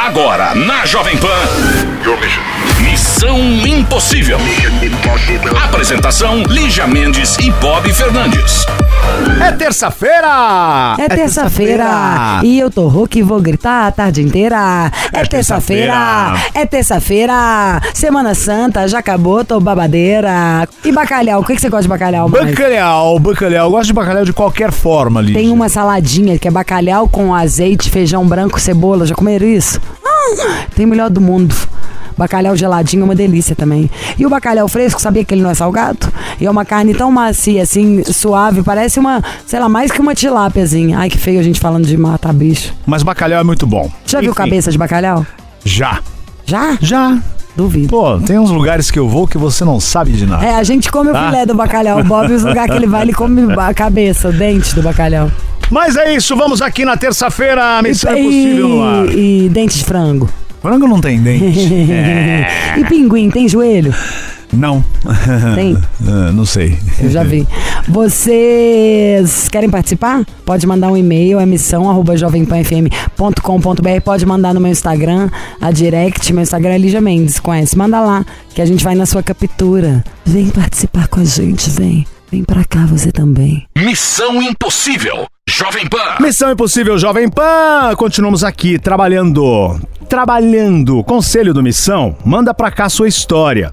Agora, na Jovem Pan, Missão Impossível. Apresentação, Lígia Mendes e Bob Fernandes. É terça-feira! É terça-feira! E eu tô rouca e vou gritar a tarde inteira. É terça-feira! É terça-feira! Semana Santa, já acabou, tô babadeira. E bacalhau, o que você gosta de bacalhau mais? Bacalhau. Eu gosto de bacalhau de qualquer forma, Lígia. Tem uma saladinha que é bacalhau com azeite, feijão branco, cebola. Já comeram isso? Tem o melhor do mundo. Bacalhau geladinho é uma delícia também. E o bacalhau fresco, sabia que ele não é salgado? E é uma carne tão macia, assim, suave, parece uma, sei lá, mais que uma tilápiazinha. Ai, que feio a gente falando de matar bicho. Mas bacalhau é muito bom. Já viu cabeça de bacalhau? Já. Já? Já. Duvido. Pô, tem uns lugares que eu vou que você não sabe de nada. É, a gente come o filé do bacalhau. O Bob, os lugares que ele vai, ele come a cabeça, o dente do bacalhau. Mas é isso, vamos aqui na terça-feira, Missão Impossível no ar. E dente de frango. Frango não tem dente. E pinguim, tem joelho? Não. Tem? Não sei. Eu já vi. Vocês querem participar? Pode mandar um e-mail, emissão@jovempanfm.com.br. Pode mandar no meu Instagram, a direct. Meu Instagram é Lígia Mendes, conhece? Manda lá, que a gente vai na sua captura. Vem participar com a gente, vem. Vem pra cá você também. Missão Impossível, Jovem Pan. Missão Impossível, Jovem Pan. Continuamos aqui, trabalhando. Conselho do Missão, manda pra cá sua história.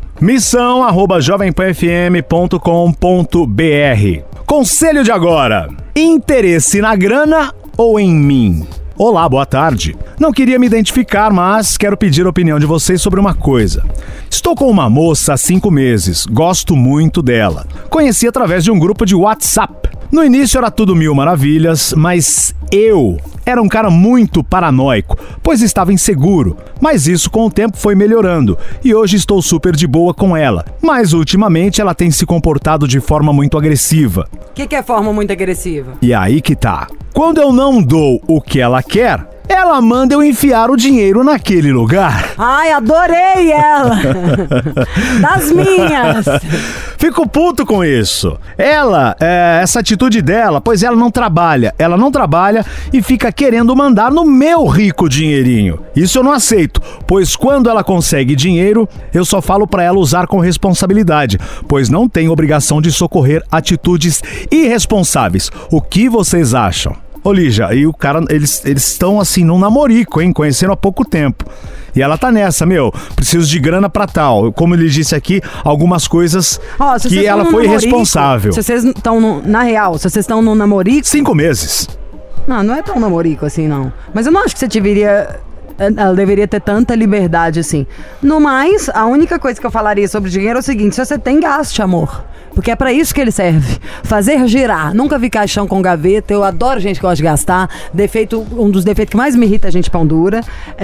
missão@jovempanfm.com.br. Conselho de agora. Interesse na grana ou em mim? Olá, boa tarde. Não queria me identificar, mas quero pedir a opinião de vocês sobre uma coisa. Estou com uma moça há 5 meses, gosto muito dela. Conheci através de um grupo de WhatsApp. No início era tudo mil maravilhas, mas eu era um cara muito paranoico, pois estava inseguro. Mas isso com o tempo foi melhorando e hoje estou super de boa com ela. Mas ultimamente ela tem se comportado de forma muito agressiva. O que é forma muito agressiva? E aí que tá. Quando eu não dou o que ela quer, ela manda eu enfiar o dinheiro naquele lugar. Ai, adorei ela! Das minhas! Fico puto com isso. Essa atitude dela, pois ela não trabalha. Ela não trabalha e fica querendo mandar no meu rico dinheirinho. Isso eu não aceito, pois quando ela consegue dinheiro, eu só falo pra ela usar com responsabilidade, pois não tem obrigação de socorrer atitudes irresponsáveis. O que vocês acham? Ô Lígia, e o cara, eles estão assim num namorico, hein? Conhecendo há pouco tempo. E ela tá nessa, preciso de grana pra tal. Como ele disse aqui, algumas coisas que ela foi irresponsável. Se vocês estão, na real, se vocês estão num namorico... 5 meses. Não é tão namorico assim, não. Mas eu não acho que ela deveria ter tanta liberdade assim. No mais, a única coisa que eu falaria sobre dinheiro é o seguinte: se você tem, gaste, amor. Porque é pra isso que ele serve. Fazer girar. Nunca vi caixão com gaveta. Eu adoro gente que gosta de gastar. Um dos defeitos que mais me irrita a gente pão dura.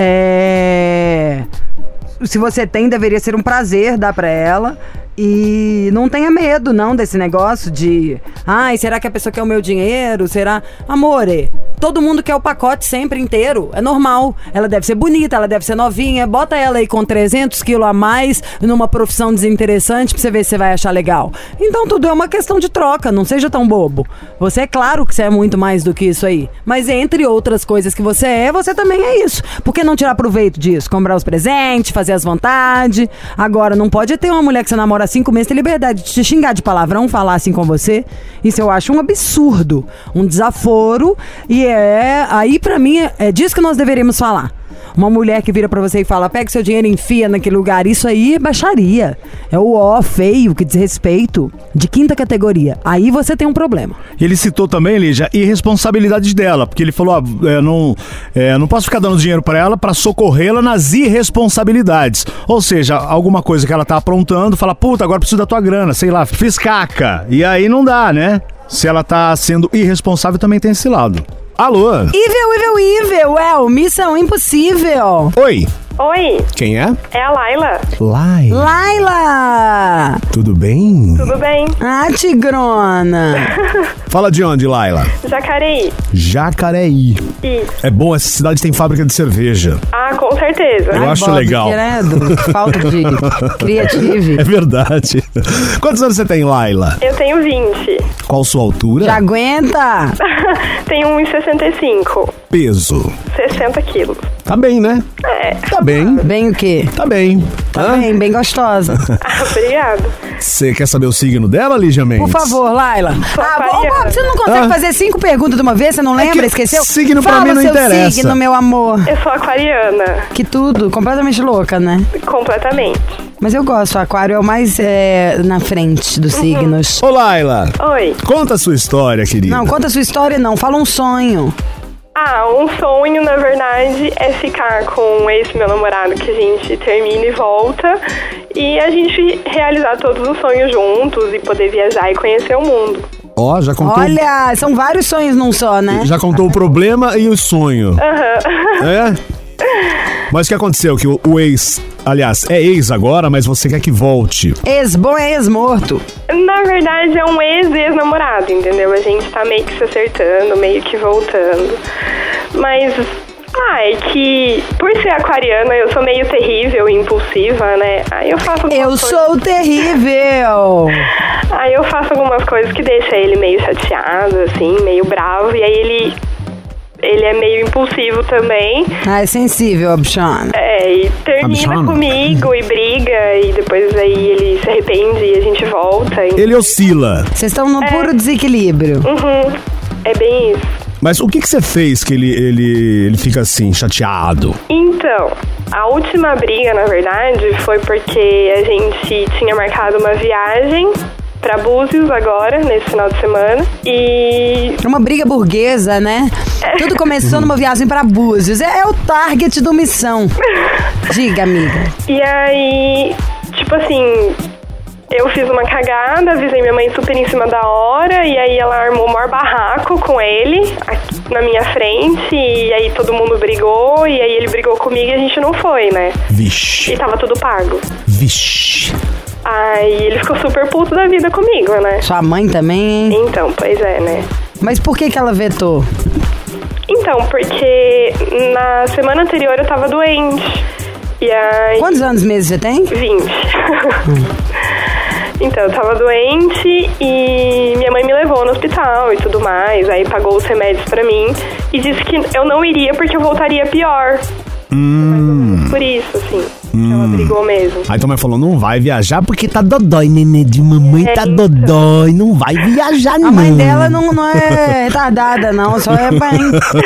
Se você tem, deveria ser um prazer dar pra ela. E não tenha medo, não, desse negócio de... Ai, será que a pessoa quer o meu dinheiro? Será? Amore, todo mundo quer o pacote sempre inteiro. É normal. Ela deve ser bonita, ela deve ser novinha. Bota ela aí com 300 quilos a mais numa profissão desinteressante pra você ver se você vai achar legal. Então tudo é uma questão de troca. Não seja tão bobo. Você é claro que você é muito mais do que isso aí. Mas entre outras coisas que você também é isso. Por que não tirar proveito disso? Comprar os presentes, fazer as vontades. Agora, não pode ter uma mulher que você namora 5 meses, ter liberdade de te xingar de palavrão, falar assim com você. Isso eu acho um absurdo, um desaforo. E aí pra mim é disso que nós deveríamos falar. Uma mulher que vira pra você e fala: pega seu dinheiro e enfia naquele lugar. Isso aí é baixaria. É o feio, que desrespeito, de 5ª categoria. Aí você tem um problema. Ele citou também, Lígia, irresponsabilidade dela, porque ele falou: não posso ficar dando dinheiro pra ela pra socorrê-la nas irresponsabilidades. Ou seja, alguma coisa que ela tá aprontando, fala: puta, agora preciso da tua grana, sei lá, fiz caca. E aí não dá, né? Se ela tá sendo irresponsável, também tem esse lado. Alô? Evil, Missão Impossível. Oi. Oi, Quem é? é a Laila. Laila! Tudo bem? Tudo bem? Ah, tigrona! Fala de onde, Laila? Jacareí. Jacareí. Isso. É bom, essa cidade tem fábrica de cerveja. Ah, com certeza. Eu acho Bob, legal. Credo, que falta de criativo. É verdade. Quantos anos você tem, Laila? Eu tenho 20. Qual sua altura? Já aguenta? Tenho 1,65. Peso. 60 quilos. Tá bem, né? É. Tá bem. Bem o quê? Tá bem. Tá bem gostosa. Ah, obrigada. Você quer saber o signo dela, Lígia Mendes? Por favor, Laila. aquariana. Bob, você não consegue fazer 5 perguntas de uma vez? Você não lembra? que Esqueceu? signo pra Fala mim não o seu interessa. signo, meu amor. Eu sou aquariana. Que tudo, completamente louca, né? Completamente. Mas eu gosto, o aquário é o mais na frente dos signos. Ô, Laila, Oi. conta a sua história, querida. Não, conta a sua história não, fala um sonho. Ah, um sonho, na verdade, é ficar com esse meu namorado que a gente termina e volta. E a gente realizar todos os sonhos juntos e poder viajar e conhecer o mundo. Ó, já contou. Olha, são vários sonhos num só, né? Já contou o problema e o sonho. É? Mas o que aconteceu? Que o ex, aliás, é ex agora, mas você quer que volte. Ex-bom é ex-morto. Na verdade, é um ex-namorado, entendeu? A gente tá meio que se acertando, meio que voltando. Mas, é que por ser aquariana, eu sou meio terrível e impulsiva, né? Aí eu faço algumas Eu coisas... sou terrível. Aí eu faço algumas coisas que deixam ele meio chateado, assim, meio bravo. E aí ele é meio impulsivo também. Ah, é sensível, a bichona. E termina bichona? comigo e briga. E depois aí ele se arrepende e a gente volta. Ele oscila. Vocês estão no puro desequilíbrio. É bem isso. Mas o que você fez que ele fica assim, chateado? Então, a última briga, na verdade, foi porque a gente tinha marcado uma viagem pra Búzios agora, nesse final de semana. E... É uma briga burguesa, né? Tudo começou numa viagem pra Búzios. É o target do Missão. Diga, amiga. E aí, tipo assim... Eu fiz uma cagada, avisei minha mãe super em cima da hora, e aí ela armou o maior barraco com ele, aqui na minha frente, e aí todo mundo brigou, e aí ele brigou comigo e a gente não foi, né? Vixe. E tava tudo pago. Vixe. Aí ele ficou super puto da vida comigo, né? Sua mãe também, hein? Então, pois é, né? Mas por que ela vetou? Então, porque na semana anterior eu tava doente, e aí... Quantos anos meses você tem? 20. Então, eu tava doente e minha mãe me levou no hospital e tudo mais. Aí pagou os remédios pra mim e disse que eu não iria porque eu voltaria pior. Por isso, assim, que ela brigou mesmo. Aí tua mãe falou, não vai viajar porque tá dodói, nenê de mamãe tá então. dodói, não vai viajar não. A mãe dela não é retardada, não, só é bem.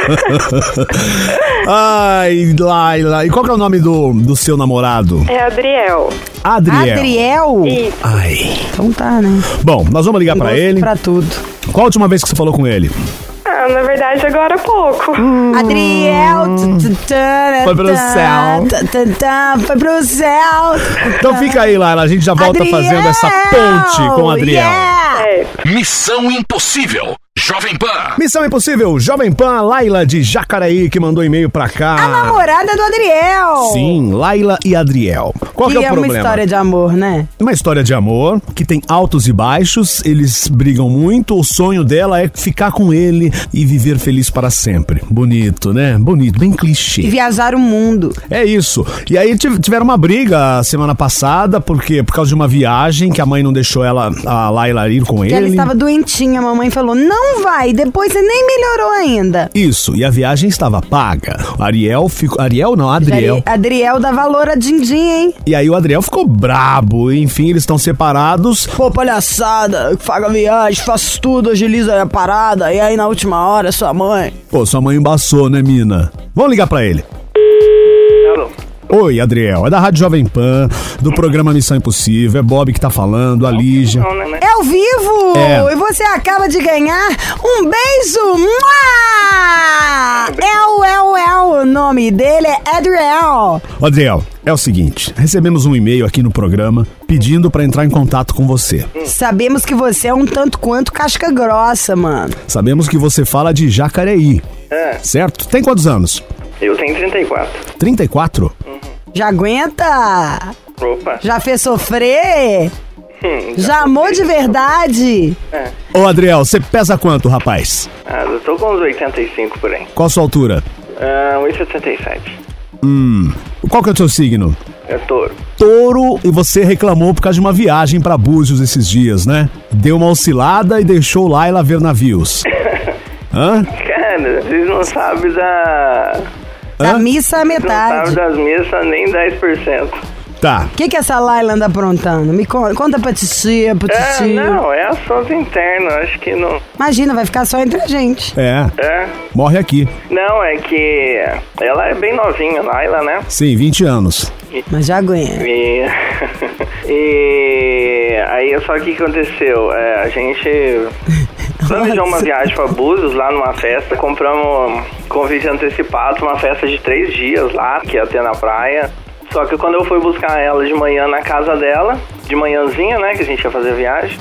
Ai, Laila, e qual que é o nome do seu namorado? É Adriel. Adriel. Adriel? Isso. Ai. Então tá, né? Bom, nós vamos ligar pra Gosto ele. Pra tudo. Qual a última vez que você falou com ele? Ah, na verdade, agora há pouco. Adriel. Foi pro céu. Foi pro céu. Então fica aí, Laila, a gente já volta Adriel, fazendo essa ponte com o Adriel. yeah. É. Missão Impossível. Jovem Pan. Missão Impossível, Jovem Pan, Laila de Jacareí, que mandou e-mail pra cá. A namorada do Adriel. Sim, Laila e Adriel. Qual que é o uma problema? história de amor, né? Uma história de amor que tem altos e baixos, eles brigam muito, o sonho dela é ficar com ele e viver feliz para sempre. Bonito, né? Bonito, bem E clichê. viajar o mundo. É isso. E aí tiveram uma briga a semana passada, porque por causa de uma viagem que a mãe não deixou a Laila ir com Que ele. ela estava doentinha, a mamãe falou, não vai, depois você nem melhorou ainda. Isso, e a viagem estava paga. Ariel ficou... Ariel não, Adriel. Adriel dá valor a din-din, hein? E aí o Adriel ficou brabo, enfim, eles estão separados. Pô, palhaçada, paga a viagem, faço tudo, agiliza a parada, e aí na última hora, sua mãe... Pô, sua mãe embaçou, né, mina? Vamos ligar pra ele. Alô? Oi, Adriel, é da Rádio Jovem Pan, do programa Missão Impossível, é Bob que tá falando, a Lígia. Não, né? É ao vivo! É. E você acaba de ganhar um beijo! Mua! O nome dele é Adriel. Adriel, é o seguinte, recebemos um e-mail aqui no programa pedindo pra entrar em contato com você. Sabemos que você é um tanto quanto casca grossa, mano. Sabemos que você fala de Jacareí, É, certo? Tem quantos anos? eu tenho 34. 34? Já aguenta? Opa. Já fez sofrer? Já amou de verdade? Ô, Adriel, você pesa quanto, rapaz? Eu tô com uns 85 por aí. Qual a sua altura? 1,77. Qual que é o seu signo? É touro. Touro, e você reclamou por causa de uma viagem pra Búzios esses dias, né? Deu uma oscilada e deixou Laila ver navios. Hã? Cara, vocês não sabem Da missa a Vocês não metade. sabem das missas nem 10%. Tá. O que essa Laila anda aprontando? Me conta pra titia, pro tio. Não, é assunto interno, acho que não. Imagina, vai ficar só entre a gente. Morre aqui. Não, é que ela é bem novinha, Laila, né? Sim, 20 anos. Mas já aguenta. E aí, só que o que aconteceu? A gente planejou uma viagem pra Búzios, lá numa festa, compramos convite antecipado, uma festa de 3 dias lá, que ia ter na praia. Só que quando eu fui buscar ela de manhã na casa dela, de manhãzinha, né, que a gente ia fazer a viagem,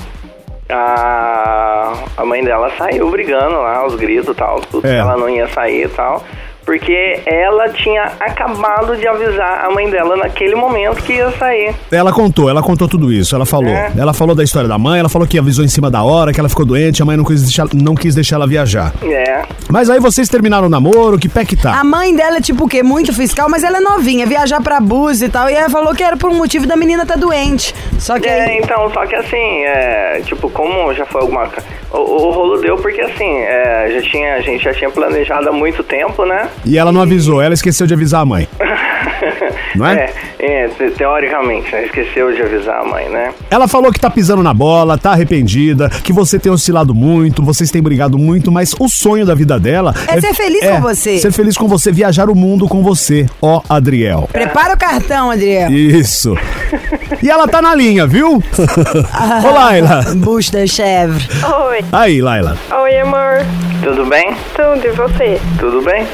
a mãe dela saiu brigando lá, os gritos e tal, tudo, que ela não ia sair e tal, porque ela tinha acabado de avisar a mãe dela naquele momento que ia sair. Ela contou tudo isso, ela falou. Ela falou da história da mãe, ela falou que avisou em cima da hora, que ela ficou doente, a mãe não quis deixar ela viajar. Mas aí vocês terminaram o namoro, que pé que tá? A mãe dela é tipo o quê? Muito fiscal, mas ela é novinha, viajar pra Búzios e tal, e ela falou que era por um motivo da menina tá doente. Só que então, só que assim, tipo, como já foi alguma... O rolo deu porque assim, a gente já tinha planejado há muito tempo, né? E ela não avisou, ela esqueceu de avisar a mãe. Não é? Teoricamente, né? Esqueceu de avisar a mãe, né? Ela falou que tá pisando na bola, tá arrependida, que você tem oscilado muito, vocês têm brigado muito, mas o sonho da vida dela é ser feliz com você. Ser feliz com você, viajar o mundo com você, ó, Adriel. Prepara o cartão, Adriel. Isso. E ela tá na linha, viu? Ô, Laila. Bush da Chevre. Oi. Aí, Laila. Oi, amor. Tudo bem? Tudo, e você? Tudo bem?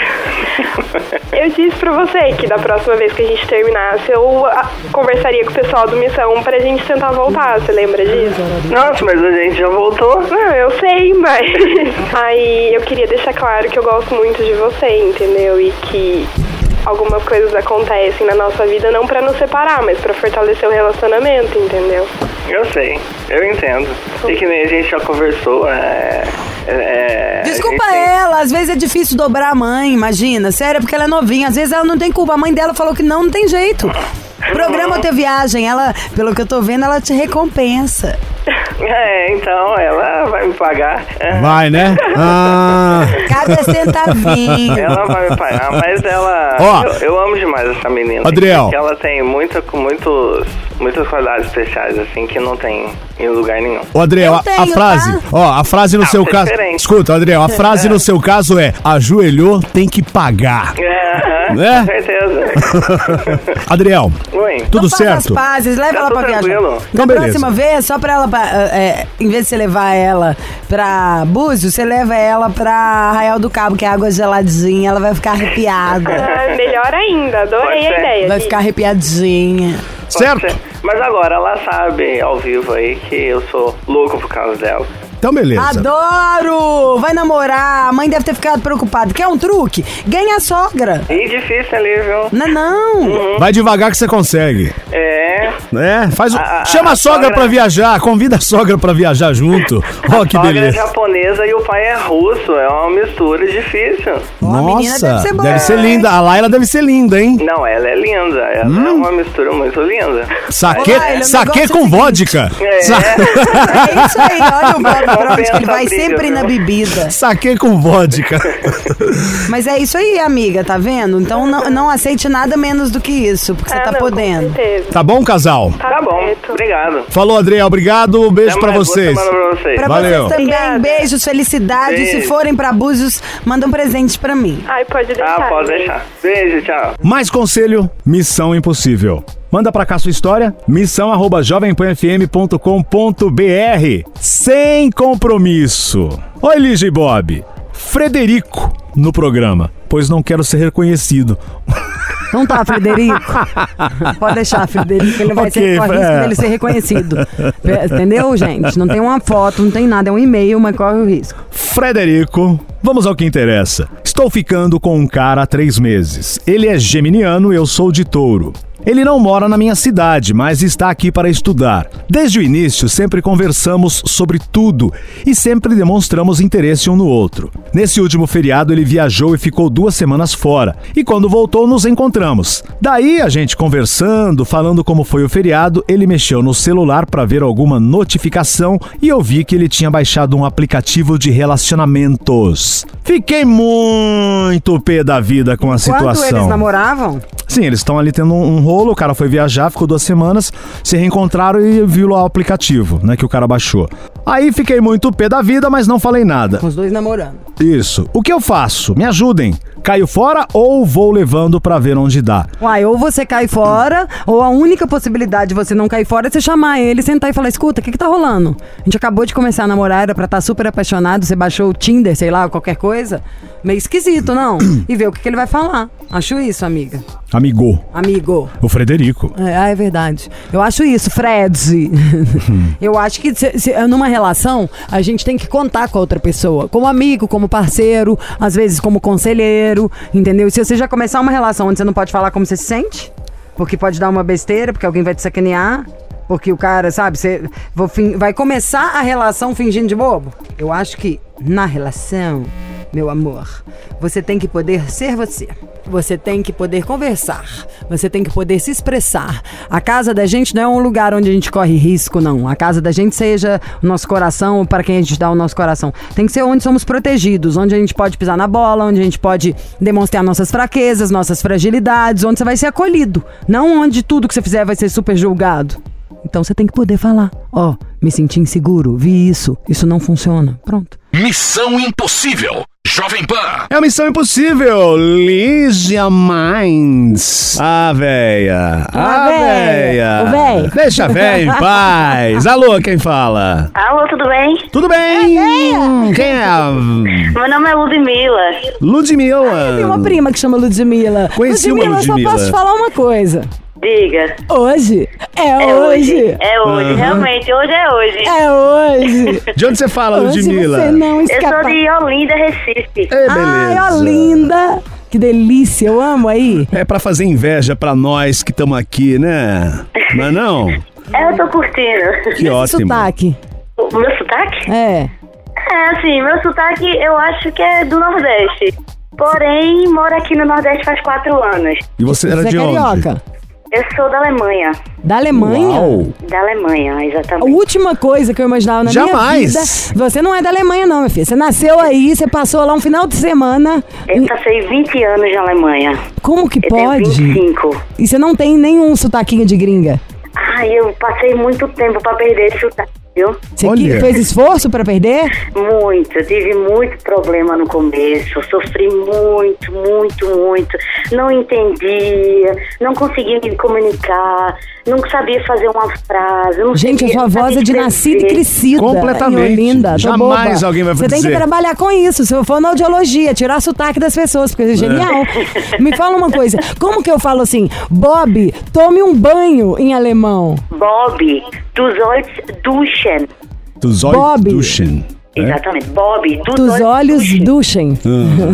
Eu disse pra você que da próxima vez que a gente terminasse, eu conversaria com o pessoal do Missão pra gente tentar voltar, você lembra disso? Nossa, mas a gente já voltou. Não, eu sei, mas... Aí eu queria deixar claro que eu gosto muito de você, entendeu? E que algumas coisas acontecem na nossa vida não pra nos separar, mas pra fortalecer o relacionamento, entendeu? Eu sei, eu entendo. E que nem a gente já conversou, Desculpa ela, às vezes é difícil dobrar a mãe, imagina. Sério, porque ela é novinha, às vezes ela não tem culpa. A mãe dela falou que não tem jeito. Programa ou ter viagem, ela, pelo que eu tô vendo, ela te recompensa. Então, ela vai me pagar. Vai, né? Cada centavinho. Ela vai me pagar, mas ela... Eu amo demais essa menina. Adriel. Porque ela tem muitas qualidades especiais, assim, que não tem em lugar nenhum. Ô, Adriel, a frase, a frase no seu caso... Diferente. Escuta, Adriel, a frase no seu caso é: ajoelhou, tem que pagar. Né? Com certeza. Adriel, Oi. tudo Faz certo? as pazes, leva ela pra viajar. tranquilo. Então, Na beleza. próxima vez, só pra ela, em vez de você levar ela pra Búzios, você leva ela pra Arraial do Cabo, que é água geladinha, ela vai ficar arrepiada. Melhor ainda, adorei Pode a ser. ideia. Vai ficar arrepiadinha. Certo? Mas agora ela sabe ao vivo aí que eu sou louco por causa dela. Então, beleza. Adoro! Vai namorar, a mãe deve ter ficado preocupada. Quer um truque? Ganha a sogra. E difícil ali, viu? Não. Vai devagar que você consegue. Né? Chama a sogra pra viajar, convida a sogra pra viajar junto. Ó, que sogra beleza. é japonesa e o pai é russo, é uma mistura difícil. A menina Nossa, deve ser boa. deve ser linda. A Laila deve ser linda, hein? Não, ela é linda, ela é uma mistura muito linda. Saquê, Ô, Laila, o saquê negócio com é o vodka. É. É isso aí, olha o Bob Brown, que ele vai briga, sempre viu? na bebida. Saquê com vodka. Mas é isso aí, amiga, tá vendo? Então não aceite nada menos do que isso, porque você tá não, podendo. Com certeza. Tá bom, casal? Tá bom, certo. obrigado. Falou, Adriel. Obrigado. Beijo Até pra mais, boa vocês. semana pra vocês. Pra Valeu. vocês também, Obrigada. beijos, felicidades. Beijo. Se forem pra Búzios, manda um presente pra mim. Ai, pode deixar. Pode deixar. Beijo, tchau. Mais conselho, Missão Impossível. Manda pra cá sua história, missão@jovempanfm.com.br. Sem compromisso. Oi, Lígia e Bob. Frederico no programa, pois não quero ser reconhecido. Não tá, Frederico? Pode deixar, Frederico, ele vai Ok, ser corre risco dele ser reconhecido. Entendeu, gente? Não tem uma foto, não tem nada, é um e-mail, mas corre o risco. Frederico, vamos ao que interessa. Estou ficando com um cara há 3 meses. Ele é geminiano, eu sou de Touro. Ele não mora na minha cidade, mas está aqui para estudar. Desde o início, sempre conversamos sobre tudo e sempre demonstramos interesse um no outro. Nesse último feriado, ele viajou e ficou 2 semanas fora. E quando voltou, nos encontramos. Daí, a gente conversando, falando como foi o feriado, ele mexeu no celular para ver alguma notificação e eu vi que ele tinha baixado um aplicativo de relacionamentos. Fiquei muito pé da vida com a situação. Quando eles namoravam? Sim, eles estão ali tendo um rolo, o cara foi viajar, ficou 2 semanas, se reencontraram e viu lá o aplicativo, né, que o cara baixou. Aí fiquei muito pé da vida, mas não falei nada. Com os dois namorando. Isso. O que eu faço? Me ajudem. Caio fora ou vou levando pra ver onde dá? Uai, ou você cai fora, ou a única possibilidade de você não cair fora é você chamar ele, sentar e falar, escuta, o que tá rolando? A gente acabou de começar a namorar, era pra estar super apaixonado, você baixou o Tinder, sei lá, qualquer coisa. Meio esquisito, não? E ver o que ele vai falar. Acho isso, amiga. Amigo. O Frederico. É verdade. Eu acho isso, Fred. Eu acho que numa relação, a gente tem que contar com a outra pessoa. Como amigo, como parceiro, às vezes como conselheiro, entendeu? E se você já começar uma relação onde você não pode falar como você se sente, porque pode dar uma besteira, porque alguém vai te sacanear, porque o cara, sabe, você vai começar a relação fingindo de bobo. Eu acho que na relação, meu amor, você tem que poder ser você. Você tem que poder conversar. Você tem que poder se expressar. A casa da gente não é um lugar onde a gente corre risco, não. A casa da gente seja o nosso coração, para quem a gente dá o nosso coração. Tem que ser onde somos protegidos, onde a gente pode pisar na bola, onde a gente pode demonstrar nossas fraquezas, nossas fragilidades, onde você vai ser acolhido. Não onde tudo que você fizer vai ser super julgado. Então você tem que poder falar. Me senti inseguro, vi isso não funciona. Pronto. Missão Impossível, Jovem Pan. É a Missão Impossível, Lígia Minds. Véia. Ô, véi. Deixa a véia em paz. Alô, quem fala? Alô, tudo bem? Tudo bem? Quem é? Meu nome é Ludmila. Ludmila. Tem uma prima que chama Ludmila. Conheci uma Ludmila. Eu só posso te falar uma coisa. Diga. Hoje? É hoje. É hoje, realmente, hoje é hoje. É hoje. De onde você fala, Ludmila? Você não escapa. Eu sou de Olinda, Recife. Beleza. Ai, Olinda. Que delícia, eu amo aí. É pra fazer inveja pra nós que estamos aqui, né? Mas não? Eu tô curtindo. Que ótimo. Sotaque. O meu sotaque? É, assim, meu sotaque eu acho que é do Nordeste. Porém, moro aqui no Nordeste faz 4 anos. E você era você de é onde? carioca. Eu sou da Alemanha. Da Alemanha? Uau. Da Alemanha, A exatamente. última coisa que eu imaginava na Jamais. minha vida... Você não é da Alemanha não, minha filha. Você nasceu aí, você passou lá um final de semana... Eu passei 20 anos na Alemanha. Como que Eu pode? tenho 25. E você não tem nenhum sotaquinho de gringa? Eu passei muito tempo pra perder esse sotaque, viu? Você Olha. fez esforço pra perder? Muito, eu tive muito problema no começo, sofri muito, não entendia, não conseguia me comunicar, não sabia fazer uma frase, não Gente, a sabia, sua voz é de escrever. nascida e crescida Completamente. em Olinda. Tô Jamais boba. alguém vai Você tem dizer. que trabalhar com isso, se eu for na audiologia, tirar sotaque das pessoas, porque é genial. Me fala uma coisa, como que eu falo assim, Bob, tome um banho em alemão? Bob, du sollst duschen. Dos Bob. olhos duschen. Exatamente, Bob, du Dos sollst olhos duschen. duschen.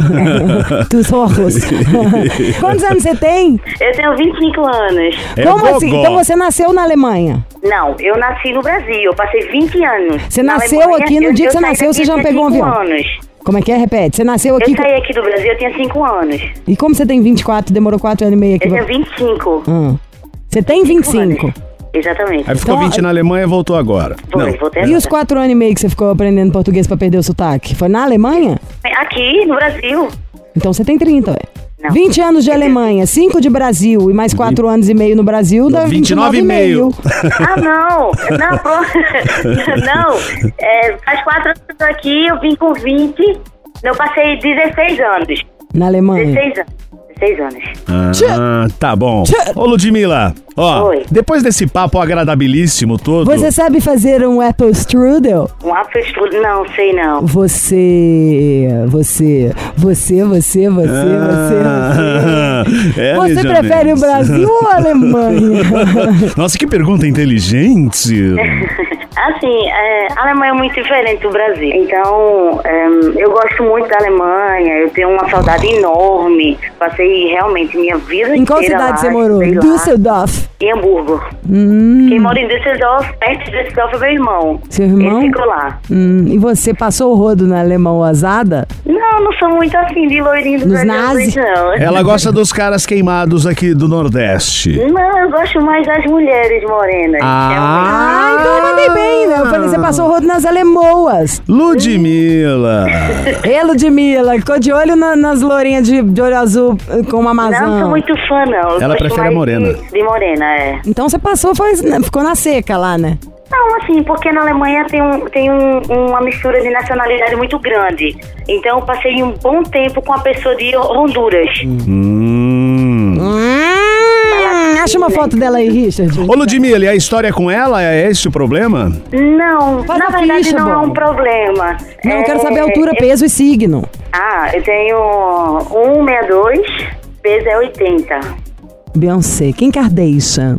Dos olhos. Quantos anos você tem? Eu tenho 25 anos. Como gogó. assim? Então você nasceu na Alemanha? Não, eu nasci no Brasil, eu passei 20 anos. Você na nasceu Alemanha. aqui, no dia que você saí nasceu, daqui, você já eu tinha pegou um 5 avião? anos. Como é que é? Repete. Você nasceu aqui... Eu saí aqui do Brasil, eu tinha 5 anos. E como você tem 24, demorou 4 anos e meio aqui? Eu tinha 25. Você tem 25? Exatamente. Aí ficou Então, 20 na Alemanha e voltou agora. Voltei E os agora. 4 anos e meio que você ficou aprendendo português pra perder o sotaque? Foi na Alemanha? Aqui, no Brasil. Então você tem 30, ué. Não. 20 anos de Alemanha, 5 de Brasil e mais 4 anos e meio no Brasil dá 29,5. Não, não. Faz 4 anos que eu tô aqui, eu vim com 20. Eu passei 16 anos. Na Alemanha. 16 anos. 16 anos. Tá bom. Ô, Ludmila, Oi. depois desse papo agradabilíssimo todo... Você sabe fazer um apple strudel? Um apple strudel? Não, sei não. Você. É, Você Lígia prefere o Mendes. Brasil ou a Alemanha? Nossa, que pergunta inteligente. Assim, a Alemanha é muito diferente do Brasil. Então, eu gosto muito da Alemanha, eu tenho uma saudade enorme. Passei realmente minha vida Em qual inteira cidade lá, você morou? estudei lá. Düsseldorf. Em Hamburgo. Quem mora em Düsseldorf, perto de Düsseldorf é meu irmão. Seu irmão? Ele ficou lá. E você passou o rodo na alemã ousada? Não sou muito assim de loirinho do Nos Brasil, nazis? não. Ela gosta dos caras queimados aqui do Nordeste. Não, eu gosto mais das mulheres morenas. Ah, então eu mandei bem, né? Eu falei, você passou o rodo nas alemoas. Ludmilla. Ê, Ludmilla, ficou de olho nas lourinhas de olho azul com uma maçã. Não sou muito fã, não. Eu Ela gosto prefere mais a morena. De morena, é. Então você passou, ficou na seca lá, né? Não, assim, porque na Alemanha tem uma mistura de nacionalidade muito grande. Então eu passei um bom tempo com a pessoa de Honduras. Acha uma foto dela aí, Richard. Ô, Ludmilla, e a história com ela é esse o problema? Não, Faz na a verdade ficha, não é bom. um problema. Não, eu quero saber a altura, peso e signo. Eu tenho 1,62, peso é 80. Beyoncé, Kim Kardashian.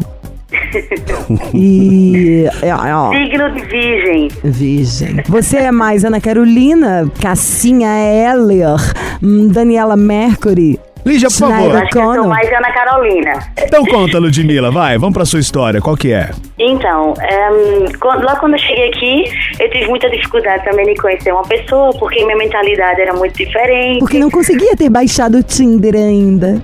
E... Signo de virgem. Virgem. Você é mais Ana Carolina, Cassinha Eller, Daniela Mercury, Lígia, por favor. Acho que eu sou mais Ana Carolina. Então conta, Ludmilla, vai, vamos pra sua história, qual que é? Então, lá quando eu cheguei aqui, eu tive muita dificuldade também de conhecer uma pessoa, porque minha mentalidade era muito diferente. porque não conseguia ter baixado o Tinder ainda.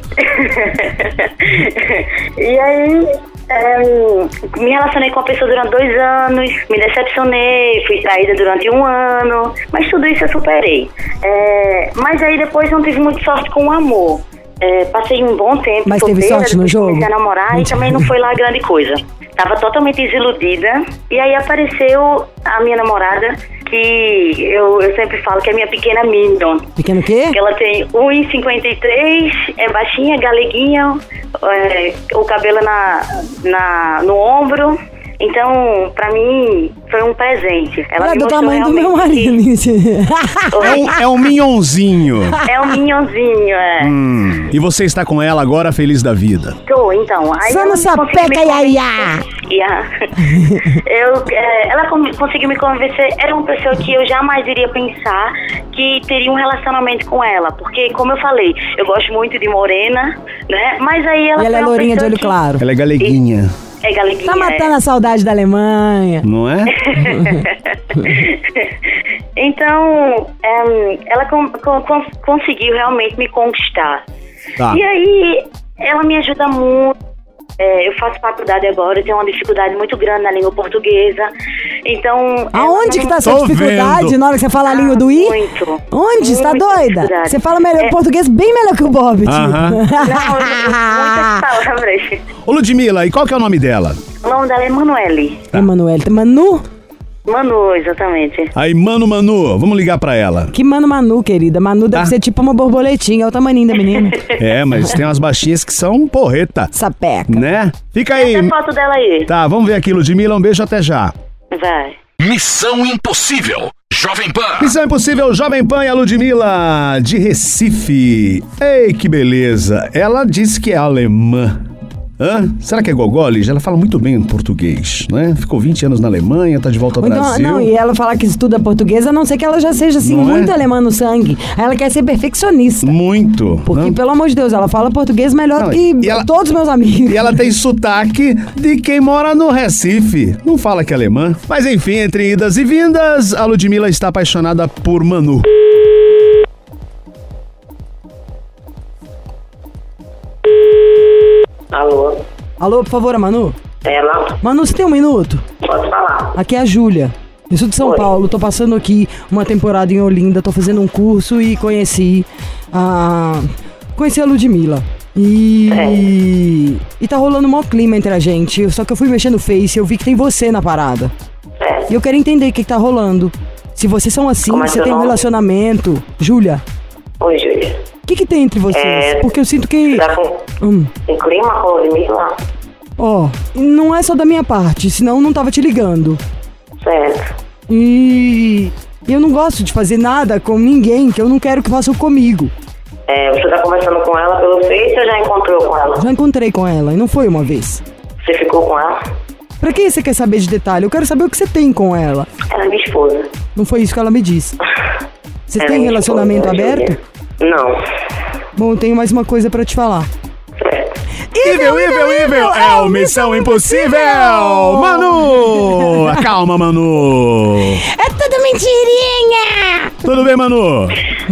E aí, me relacionei com a pessoa durante 2 anos, me decepcionei, fui traída durante 1 ano, mas tudo isso eu superei. Mas aí depois não tive muita sorte com o amor. Passei um bom tempo Mas teve solteira, sorte no depois jogo? comecei a namorar e também não foi lá grande coisa. Tava totalmente desiludida. E aí apareceu a minha namorada, que eu sempre falo que é minha pequena Minion. Pequeno o quê? Que ela tem 1,53, é baixinha, galeguinha, o cabelo no ombro. Então, pra mim, foi um presente. Ela Ela é me do mostrou tamanho do meu marido. É um minhonzinho. É um minhonzinho, E você está com ela agora feliz da vida? Tô, então. Aí Só ela no conseguiu me sapeca, iaiá. Ela conseguiu me convencer. Era uma pessoa que eu jamais iria pensar que teria um relacionamento com ela. Porque, como eu falei, eu gosto muito de morena, né? Mas aí ela E ela é foi uma lourinha de pessoa olho que- claro. Ela é galeguinha, É galeguinha. Tá matando a saudade da Alemanha. não é? Então, ela conseguiu realmente me conquistar. Tá. E aí, ela me ajuda muito. Eu faço faculdade agora, eu tenho uma dificuldade muito grande na língua portuguesa. Então... Aonde que tá a sua Tô dificuldade vendo. na hora que você fala a língua do I? Muito. Onde? Você tá Muita doida? dificuldade. Você fala melhor português bem melhor que o Bob, tipo. Aham. Não, muitas palavras. Ô, Ludmilla, e qual que é o nome dela? O nome dela é Emanuele. Emanuel. Manu? Manu, exatamente. Aí, Manu, vamos ligar pra ela. Que Manu, querida. Manu deve Tá. ser tipo uma borboletinha. É o tamaninho da menina. É, mas tem umas baixinhas que são porreta, Sapeca. né? Fica aí. Essa foto dela aí. Tá, vamos ver aqui, Ludmilla, um beijo até já. Vai. Missão Impossível. Jovem Pan. Missão Impossível, Jovem Pan e a Ludmilla de Recife. Ei, que beleza. Ela disse que é alemã. Hã? Será que é gogó, Lígia? Ela fala muito bem português, né? Ficou 20 anos na Alemanha, tá de volta ao Então, Brasil. não, e ela falar que estuda português, a não ser que ela já seja, assim, Não é? muito alemã no sangue. Aí ela quer ser perfeccionista. Muito. Porque, Não? pelo amor de Deus, ela fala português melhor Não, que e ela- todos os meus amigos. E ela tem sotaque de quem mora no Recife. Não fala que é alemã. Mas enfim, entre idas e vindas, a Ludmilla está apaixonada por Manu. Alô? Alô, por favor, Manu? Ela? Manu, você tem um minuto? Pode falar. Aqui é a Júlia. Eu sou de São Oi. Paulo, tô passando aqui uma temporada em Olinda, tô fazendo um curso e conheci a Ludmilla. E tá rolando um maior clima entre a gente. Só que eu fui mexer no Face e eu vi que tem você na parada. E eu quero entender o que tá rolando. Se vocês são assim, Como é você seu tem um nome? relacionamento. Júlia, Oi, Júlia. o que tem entre vocês? Porque eu sinto que... Tá com clima com a Ludmilla? Ó, não é só da minha parte, senão eu não tava te ligando. Certo. E eu não gosto de fazer nada com ninguém que eu não quero que façam comigo. Você tá conversando com ela pelo Face ou já encontrou com ela? Já encontrei com ela e não foi uma vez. Você ficou com ela? Pra que você quer saber de detalhe? Eu quero saber o que você tem com ela. Ela é minha esposa. Não foi isso que ela me disse. Você Ela é tem minha relacionamento esposa, aberto? Júlia. Não. Bom, eu tenho mais uma coisa pra te falar. Evil, é o Missão Impossível! Manu! Calma, Manu! É tudo mentirinha! Tudo bem, Manu?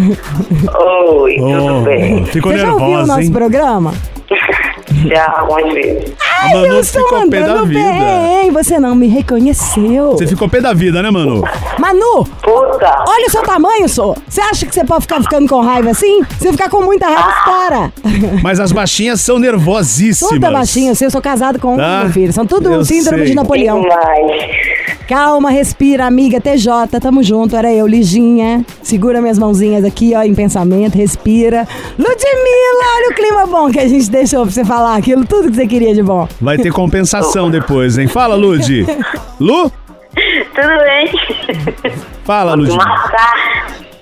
Oi, tudo bem? Ficou Você já ouviu o nervosa, nosso hein? programa? Já, algumas vezes. A Manu Eu estou ficou pé da mandando vida. bem, você não me reconheceu. Você ficou pé da vida, né, Manu? Manu, Puta! olha o seu tamanho, só. Você acha que você pode ficar ficando com raiva assim? Se ficar com muita raiva, para. Mas as baixinhas são nervosíssimas. Toda baixinha, eu sou casado com um, Ah, meu filho. São tudo eu síndrome sei. de Napoleão. Demais. Calma, respira, amiga. TJ, tamo junto. Era eu, Liginha. Segura minhas mãozinhas aqui, ó, em pensamento. Respira. Ludmilla, olha o clima bom que a gente deixou pra você falar aquilo, tudo que você queria de bom. Vai ter compensação depois, hein? Fala, Lud. Lu? Tudo bem? Fala, Lud. Matar.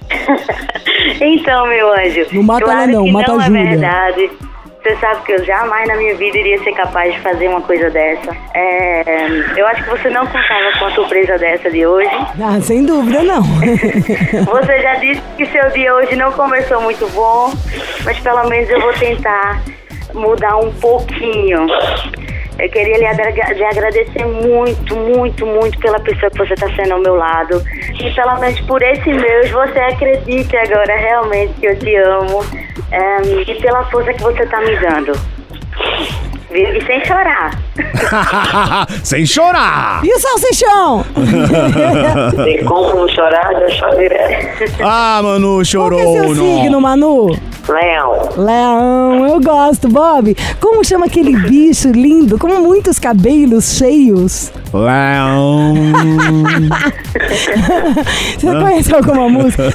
Então, meu anjo. Não mata claro ela não, que mata não a é Júlia. verdade. Você sabe que eu jamais na minha vida iria ser capaz de fazer uma coisa dessa. Eu acho que você não contava com a surpresa dessa de hoje. Ah, sem dúvida, não. Você já disse que seu dia hoje não começou muito bom, mas pelo menos eu vou tentar mudar um pouquinho. Eu queria lhe agradecer muito pela pessoa que você está sendo ao meu lado. E pelo menos por esse mês você acredite agora realmente que eu te amo. E pela força que você está me dando. Viu? E sem chorar. Sem chorar! E o salsichão? Tem como chorar, já chorei. Ah, Manu, Qual chorou. que é seu não. signo, Manu? Leão. Leão, eu gosto, Bob. Como chama aquele bicho lindo, com muitos cabelos cheios? Leão. Você conhece alguma música?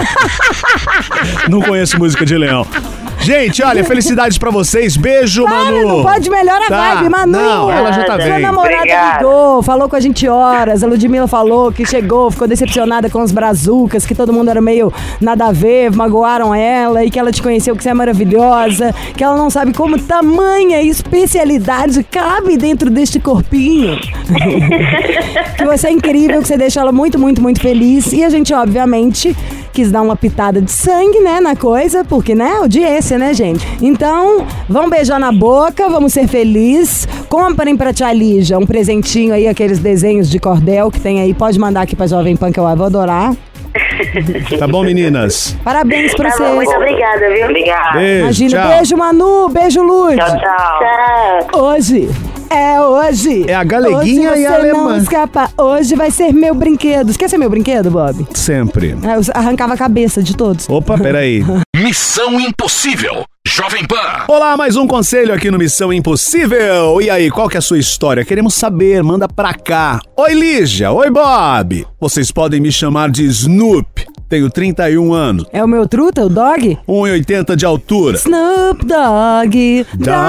Não conheço música de leão. Gente, olha, felicidades pra vocês. Beijo, Manu. Não pode melhorar a Tá. vibe, Manu. Não, ela já tá Sua bem. namorada Obrigado. ligou, falou com a gente horas. A Ludmilla falou que chegou, ficou decepcionada com os brazucas, que todo mundo era meio nada a ver, magoaram ela e que ela te conheceu, que você é maravilhosa, que ela não sabe como tamanha especialidade cabe dentro deste corpinho. Que você é incrível, que você deixa ela muito feliz. E a gente, obviamente, quis dar uma pitada de sangue, né, na coisa, porque, né, audiência, né, gente? Então, vamos beijar na boca, vamos ser felizes. Comprem pra tia Lígia um presentinho aí, aqueles desenhos de cordel que tem aí. Pode mandar aqui pra Jovem Pan, que eu vou adorar. Tá bom, meninas? Parabéns pra Tá bom, vocês. muito obrigada, viu? Obrigada. Beijo, Imagina, tchau. beijo, Manu, beijo, Luz. Tchau. Hoje é hoje. É a galeguinha hoje e a você alemã. não escapa. Hoje vai ser meu brinquedo. Você quer ser meu brinquedo, Bob? Sempre. Eu arrancava a cabeça de todos. Opa, peraí. Missão Impossível. Jovem Pan. Olá, mais um conselho aqui no Missão Impossível. E aí, qual que é a sua história? Queremos saber, manda pra cá. Oi, Lígia. Oi, Bob. Vocês podem me chamar de Snoop. Tenho 31 anos, É o meu truta, o dog? 1,80 de altura. Snoop Dogg.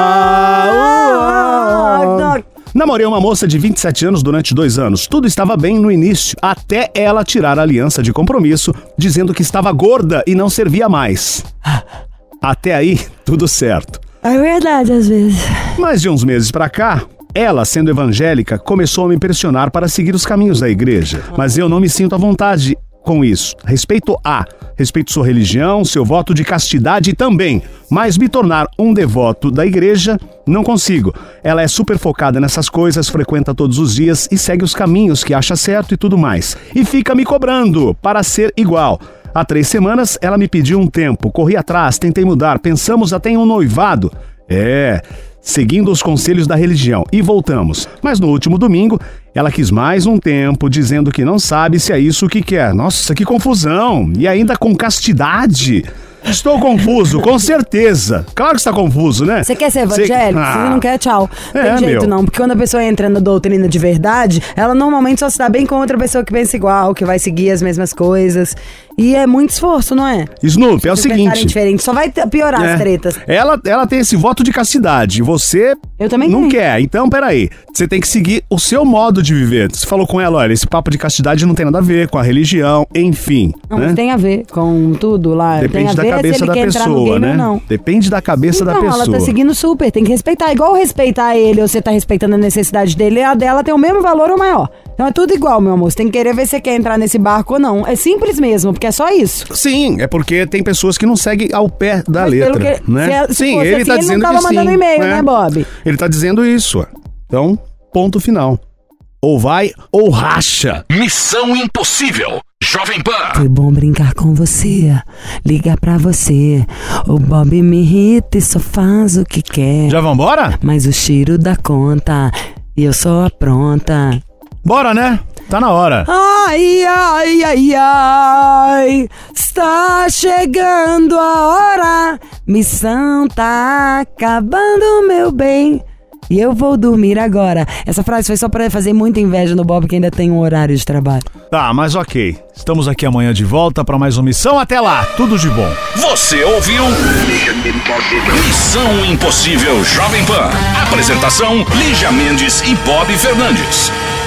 Dog. Namorei uma moça de 27 anos durante 2 anos. Tudo estava bem no início, até ela tirar a aliança de compromisso, dizendo que estava gorda e não servia mais. Até aí, tudo certo. É verdade, às vezes. Mas de uns meses pra cá, ela, sendo evangélica, começou a me pressionar para seguir os caminhos da igreja. Mas eu não me sinto à vontade com isso. Respeito sua religião, seu voto de castidade também, mas me tornar um devoto da igreja, não consigo. Ela é super focada nessas coisas, frequenta todos os dias e segue os caminhos que acha certo e tudo mais. E fica me cobrando para ser igual. Há 3 semanas, ela me pediu um tempo, corri atrás, tentei mudar, pensamos até em um noivado. Seguindo os conselhos da religião, e voltamos. Mas no último domingo, ela quis mais um tempo, dizendo que não sabe se é isso que quer. Nossa, que confusão! E ainda com castidade. Estou confuso, com certeza. Claro que está confuso, né? Você quer ser evangélico? Se você não quer, tchau. Não tem jeito não, porque quando a pessoa entra na doutrina de verdade, ela normalmente só se dá bem com outra pessoa que pensa igual, que vai seguir as mesmas coisas. E é muito esforço, não é? Snoopy, é o Vocês pensarem seguinte. diferente, só vai piorar as tretas. Ela tem esse voto de castidade. Você Eu também não tenho. quer. Então, peraí. Você tem que seguir o seu modo de viver. Você falou com ela, olha, esse papo de castidade não tem nada a ver com a religião, enfim. Não, né? mas tem a ver com tudo lá. Tem Depende a da ver se cabeça ele da quer entrar no pessoa, game né? ou não. Depende da cabeça da Então, pessoa. ela tá seguindo super, tem que respeitar. Igual respeitar ele ou você tá respeitando a necessidade dele, a dela tem o mesmo valor ou maior. Então é tudo igual, meu amor. Você tem que querer ver se você quer entrar nesse barco ou não. É simples mesmo, porque é só isso. Sim, é porque tem pessoas que não seguem ao pé da Mas letra, pelo que- né? se Sim, fosse ele assim, tá ele dizendo não tava que sim. mandando e-mail, né, Bob? Ele tá dizendo isso. Então, ponto final. Ou vai ou racha. Missão Impossível. Jovem Pan. Foi bom brincar com você, ligar pra você. O Bob me irrita e só faz o que quer. Já vambora? Mas o cheiro dá conta e eu sou a pronta. Bora, né? Tá na hora. Ai, ai, ai, ai, está chegando a hora. Missão tá acabando, meu bem. E eu vou dormir agora. Essa frase foi só pra fazer muita inveja no Bob, que ainda tem um horário de trabalho. Tá, mas ok. Estamos aqui amanhã de volta pra mais uma missão. Até lá, tudo de bom. Você ouviu? Missão Impossível Jovem Pan. Apresentação: Lígia Mendes e Bob Fernandes.